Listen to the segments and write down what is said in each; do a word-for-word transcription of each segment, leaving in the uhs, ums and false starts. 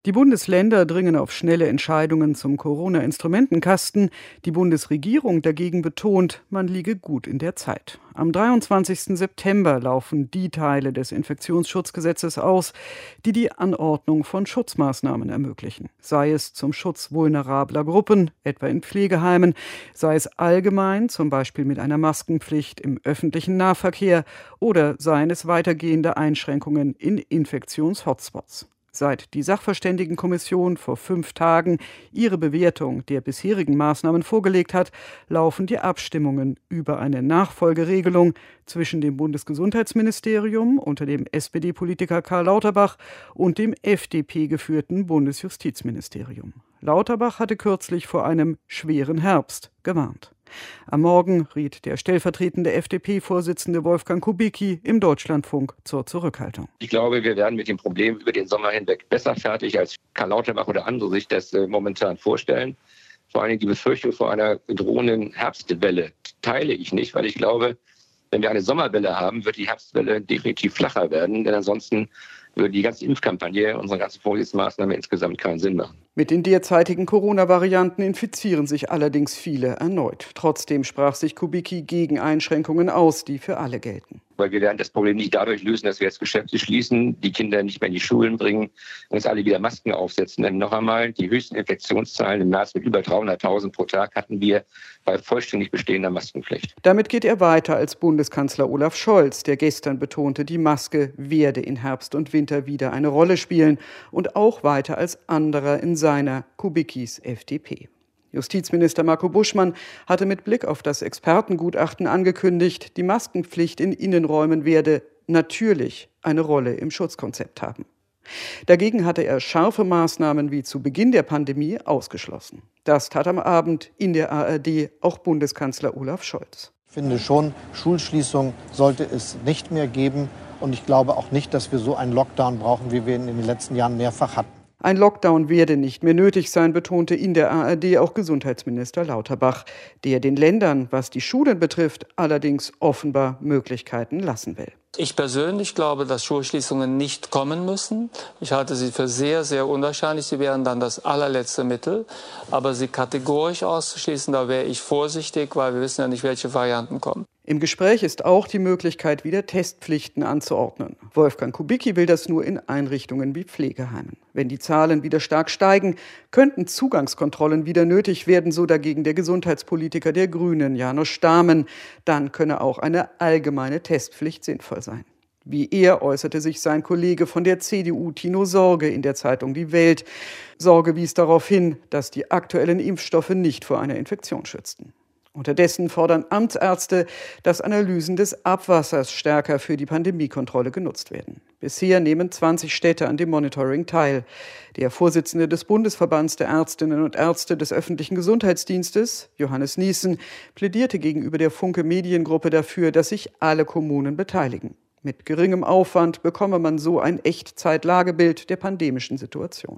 Die Bundesländer dringen auf schnelle Entscheidungen zum Corona-Instrumentenkasten. Die Bundesregierung dagegen betont, man liege gut in der Zeit. Am dreiundzwanzigsten September laufen die Teile des Infektionsschutzgesetzes aus, die die Anordnung von Schutzmaßnahmen ermöglichen. Sei es zum Schutz vulnerabler Gruppen, etwa in Pflegeheimen, sei es allgemein, zum Beispiel mit einer Maskenpflicht im öffentlichen Nahverkehr, oder seien es weitergehende Einschränkungen in Infektionshotspots. Seit die Sachverständigenkommission vor fünf Tagen ihre Bewertung der bisherigen Maßnahmen vorgelegt hat, laufen die Abstimmungen über eine Nachfolgeregelung zwischen dem Bundesgesundheitsministerium unter dem S P D-Politiker Karl Lauterbach und dem F D P-geführten Bundesjustizministerium. Lauterbach hatte kürzlich vor einem schweren Herbst gewarnt. Am Morgen riet der stellvertretende F D P-Vorsitzende Wolfgang Kubicki im Deutschlandfunk zur Zurückhaltung. Ich glaube, wir werden mit dem Problem über den Sommer hinweg besser fertig, als Karl Lauterbach oder andere sich das äh, momentan vorstellen. Vor allem die Befürchtung vor einer drohenden Herbstwelle teile ich nicht, weil ich glaube, wenn wir eine Sommerwelle haben, wird die Herbstwelle definitiv flacher werden, denn ansonsten würde die ganze Impfkampagne, unsere ganze Vorsichtsmaßnahme insgesamt keinen Sinn machen. Mit den derzeitigen Corona-Varianten infizieren sich allerdings viele erneut. Trotzdem sprach sich Kubicki gegen Einschränkungen aus, die für alle gelten. Weil wir werden das Problem nicht dadurch lösen, dass wir jetzt Geschäfte schließen, die Kinder nicht mehr in die Schulen bringen und uns alle wieder Masken aufsetzen. Denn noch einmal, die höchsten Infektionszahlen im März mit über dreihunderttausend pro Tag hatten wir bei vollständig bestehender Maskenpflicht. Damit geht er weiter als Bundeskanzler Olaf Scholz, der gestern betonte, die Maske werde in Herbst und Winter wieder eine Rolle spielen, und auch weiter als anderer in seiner, Kubickis F D P. Justizminister Marco Buschmann hatte mit Blick auf das Expertengutachten angekündigt, die Maskenpflicht in Innenräumen werde natürlich eine Rolle im Schutzkonzept haben. Dagegen hatte er scharfe Maßnahmen wie zu Beginn der Pandemie ausgeschlossen. Das tat am Abend in der A R D auch Bundeskanzler Olaf Scholz. Ich finde schon, Schulschließung sollte es nicht mehr geben. Und ich glaube auch nicht, dass wir so einen Lockdown brauchen, wie wir ihn in den letzten Jahren mehrfach hatten. Ein Lockdown werde nicht mehr nötig sein, betonte in der A R D auch Gesundheitsminister Lauterbach, der den Ländern, was die Schulen betrifft, allerdings offenbar Möglichkeiten lassen will. Ich persönlich glaube, dass Schulschließungen nicht kommen müssen. Ich halte sie für sehr, sehr unwahrscheinlich. Sie wären dann das allerletzte Mittel. Aber sie kategorisch auszuschließen, da wäre ich vorsichtig, weil wir wissen ja nicht, welche Varianten kommen. Im Gespräch ist auch die Möglichkeit, wieder Testpflichten anzuordnen. Wolfgang Kubicki will das nur in Einrichtungen wie Pflegeheimen. Wenn die Zahlen wieder stark steigen, könnten Zugangskontrollen wieder nötig werden, so dagegen der Gesundheitspolitiker der Grünen, Janusz Stamen. Dann könne auch eine allgemeine Testpflicht sinnvoll sein. Wie er äußerte sich sein Kollege von der C D U, Tino Sorge, in der Zeitung Die Welt. Sorge wies darauf hin, dass die aktuellen Impfstoffe nicht vor einer Infektion schützten. Unterdessen fordern Amtsärzte, dass Analysen des Abwassers stärker für die Pandemiekontrolle genutzt werden. Bisher nehmen zwanzig Städte an dem Monitoring teil. Der Vorsitzende des Bundesverbands der Ärztinnen und Ärzte des öffentlichen Gesundheitsdienstes, Johannes Niessen, plädierte gegenüber der Funke Mediengruppe dafür, dass sich alle Kommunen beteiligen. Mit geringem Aufwand bekomme man so ein Echtzeit-Lagebild der pandemischen Situation.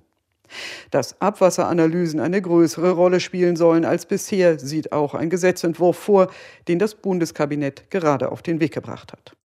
Dass Abwasseranalysen eine größere Rolle spielen sollen als bisher, sieht auch ein Gesetzentwurf vor, den das Bundeskabinett gerade auf den Weg gebracht hat.